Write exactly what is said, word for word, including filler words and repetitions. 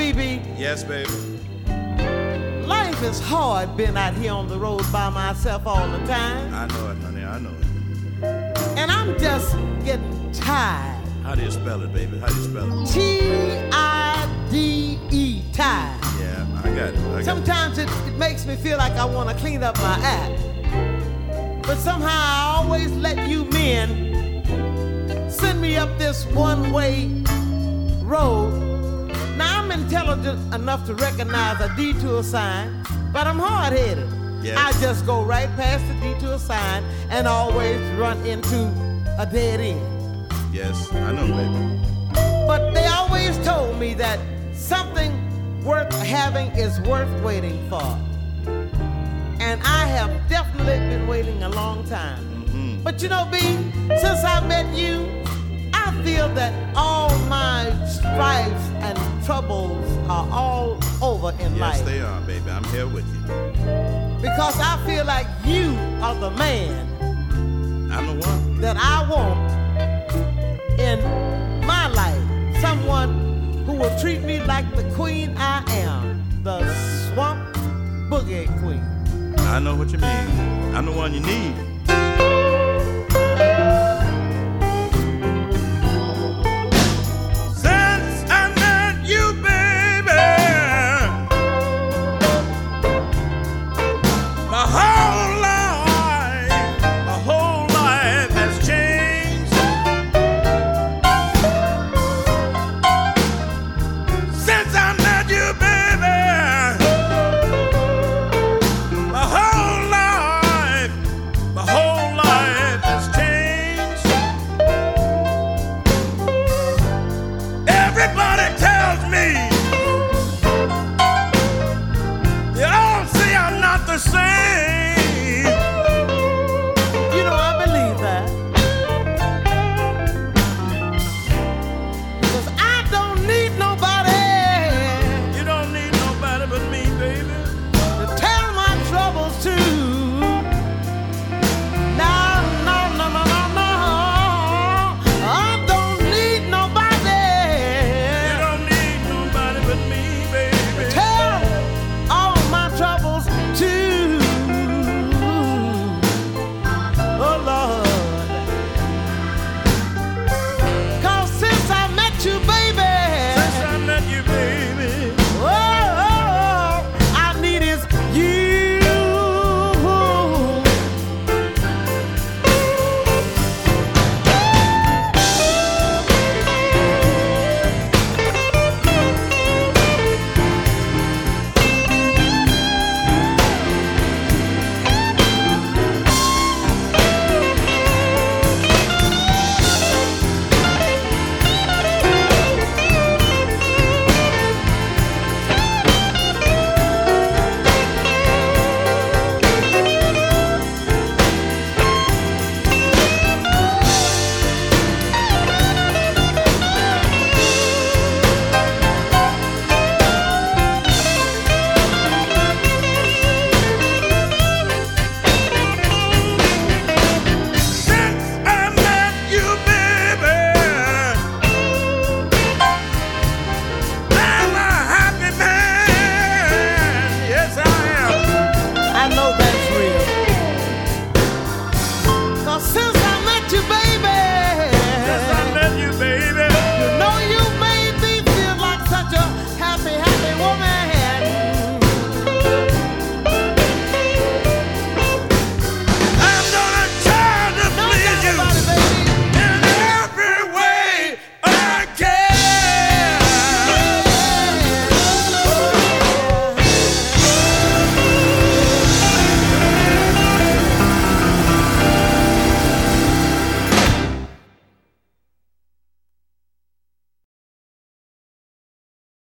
B B. Yes, baby. Life is hard being out here on the road by myself all the time. I know it, honey. I know it. And I'm just getting tired. How do you spell it, baby? How do you spell it? T I D E, tired. Yeah, I got it. I got Sometimes it, it makes me feel like I want to clean up my act. But somehow I always let you men send me up this one-way road. Now I'm intelligent enough to recognize a detour sign, but I'm hard-headed. Yes. I just go right past the detour sign and always run into a dead end. Yes, I know, baby. But they always told me that something worth having is worth waiting for. And I have definitely been waiting a long time. Mm-hmm. But you know, B, since I met you, I feel that all my strifes and troubles are all over in yes, life. Yes, they are, baby. I'm here with you. Because I feel like you are the man I'm the one that I want in my life. Someone who will treat me like the queen I am, the swamp boogie queen. I know what you mean. I'm the one you need.